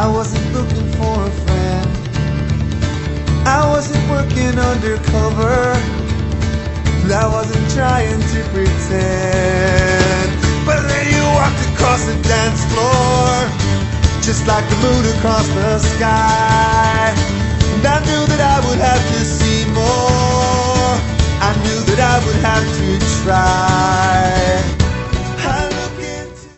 I wasn't looking for a friend. I wasn't working undercover. I wasn't trying to pretend. But then you walked across the dance floor, just like the moon across the sky. And I knew that I would have to see more. I knew that I would have to try.